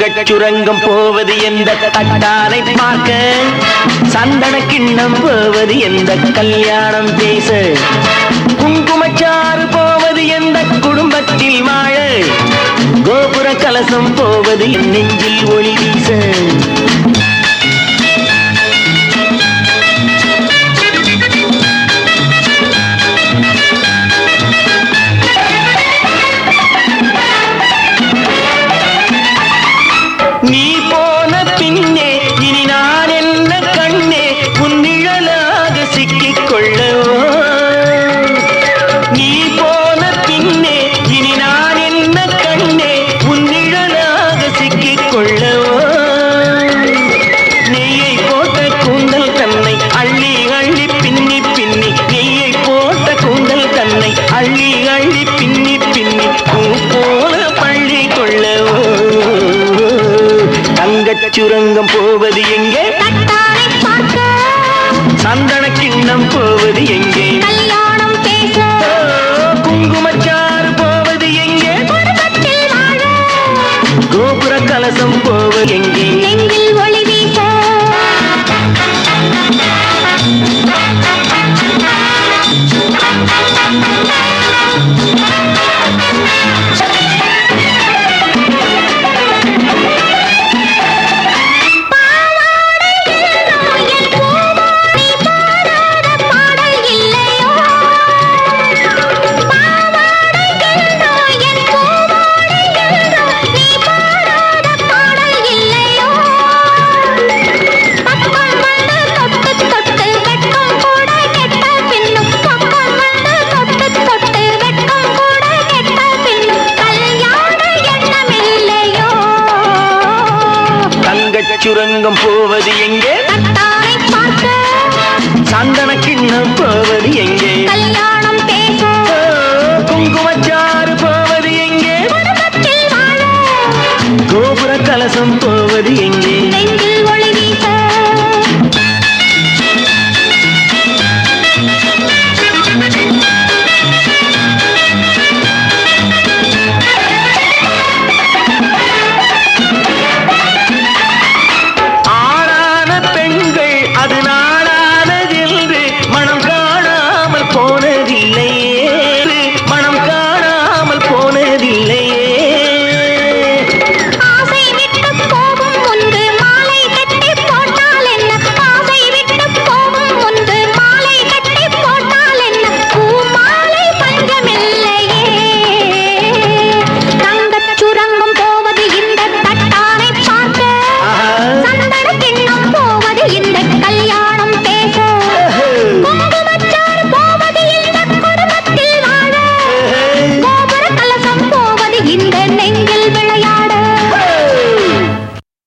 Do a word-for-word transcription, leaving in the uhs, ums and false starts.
தங்கச் சுரங்கம் போவது எந்த தட்டாரை பார்க்க, சந்தன கிண்ணம் போவது எந்த கல்யாணம் பேச, குங்குமச்சாறு போவது எந்த குடும்பத்தில் வாழ, கோபுர கலசம் போவது என் நெஞ்சில் ஒளி வீச. நீ போன பின்னே இனி நான் என்ன கண்ணே உன் நிழலாக சிக்கிக் கொள்ளவோ, நீ போன பின்னே இனி நான் என்ன கண்ணே உன் நிழலாக சிக்கிக் கொள்ளவோ, நெய்யை போட்ட கூந்தல் தன்னை அள்ளி அள்ளி பின்னி பின்னி, நெய்யை போட்ட கூந்தல் தன்னை அள்ளி அள்ளி பின்னி பின்னி பூ போல பள்ளி கொள்ளவோ. தங்கச் சுரங்கம் போவது எங்கே, தட்டாரை பார்க்க, சந்தன கிண்ணம் போவது எங்கே, கல்யாணம் பேச, குங்குமச்சாறு போவது எங்கே, குடும்பத்தில் வாழ, கோபுர கலசம் போவது எங்கே, நெஞ்சில் ஒளி வீச. சுரங்கம் போவது எங்கே, தட்டாரை பார்க்க, சந்தன கிண்ணம் போவது எங்கே, கல்யாணம் பேச, குங்குமச்சாறு போவது எங்கே, குடும்பத்தில் வாழ, கோபுர கலசம் போவது எங்கே.